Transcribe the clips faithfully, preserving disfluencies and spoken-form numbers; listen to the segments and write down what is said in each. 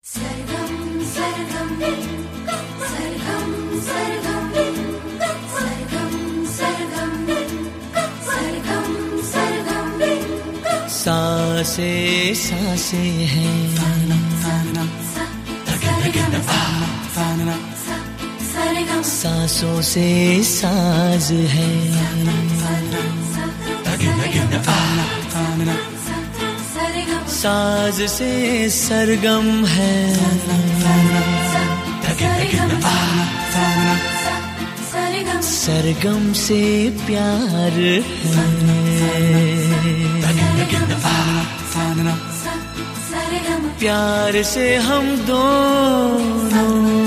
सरगम सरगम सरगम सरगम सरगम सरगम सरगम सरगम सा से सांसे हैं, सांसों से साज है, साज से सरगम है, सरगम से प्यार है, प्यार से हम दोनों,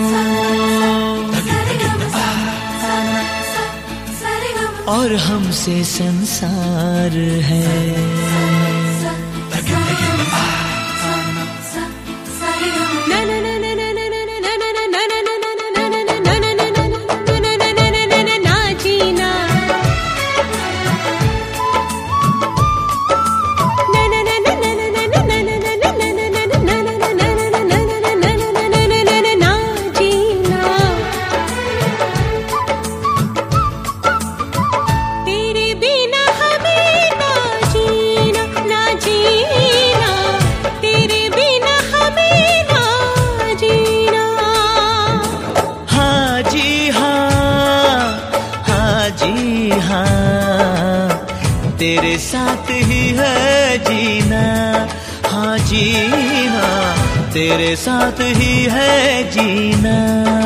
और हमसे संसार है। तेरे साथ ही है जीना, हाँ जीना, तेरे साथ ही है जीना।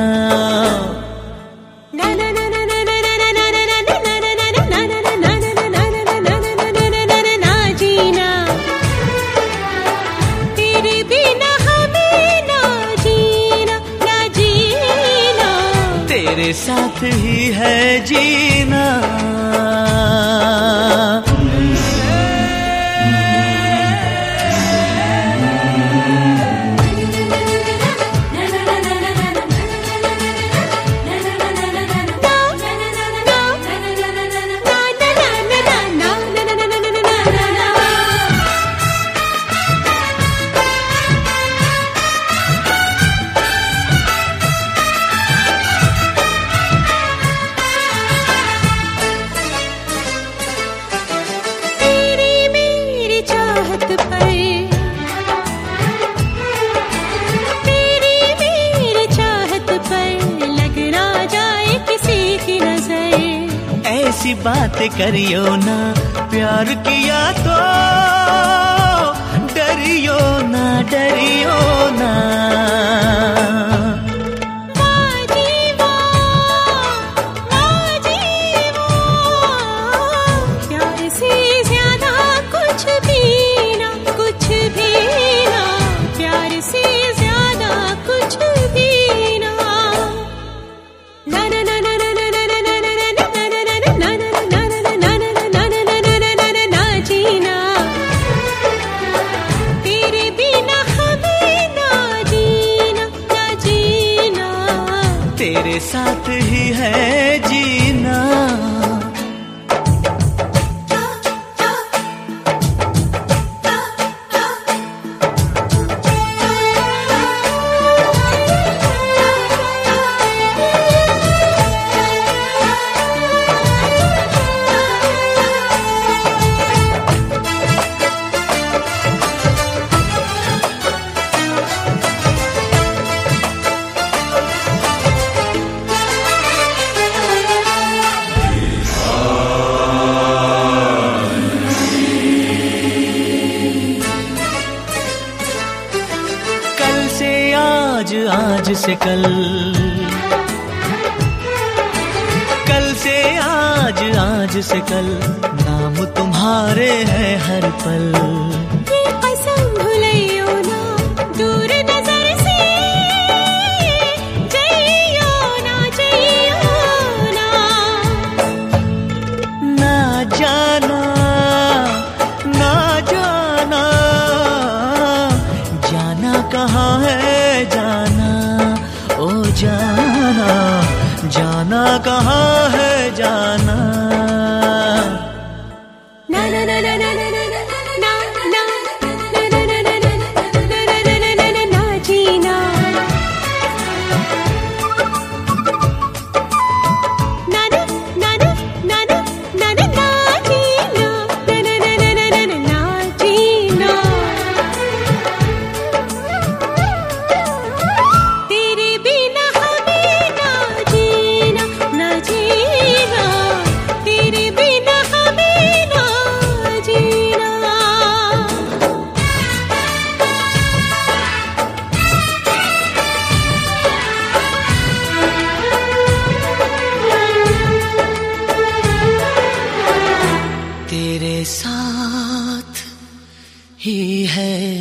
तेरे साथ ही है जीना। ऐसी बात करियो ना, प्यार किया तो डरियो ना, डरियो ना। प्यार से ज्यादा कुछ भी ना, कुछ भी ना, प्यार से ज्यादा कुछ भी ना। ना ना ना ना ना ना ना ना तेरे साथ ही है जीना। आज आज से कल, कल से आज, आज से कल, नाम तुम्हारे है हर पल। ये कसम भूलियो ना, दूर नजर से जइयो ना, जइयो ना। ना जाना, ना जाना, जाना कहाँ है जाना, ओ जाना, जाना कहाँ है जाना। ना ना ना ना ना ना ना ना ना ना ना ना ना ना ना ना ना जीना। साथ ही है।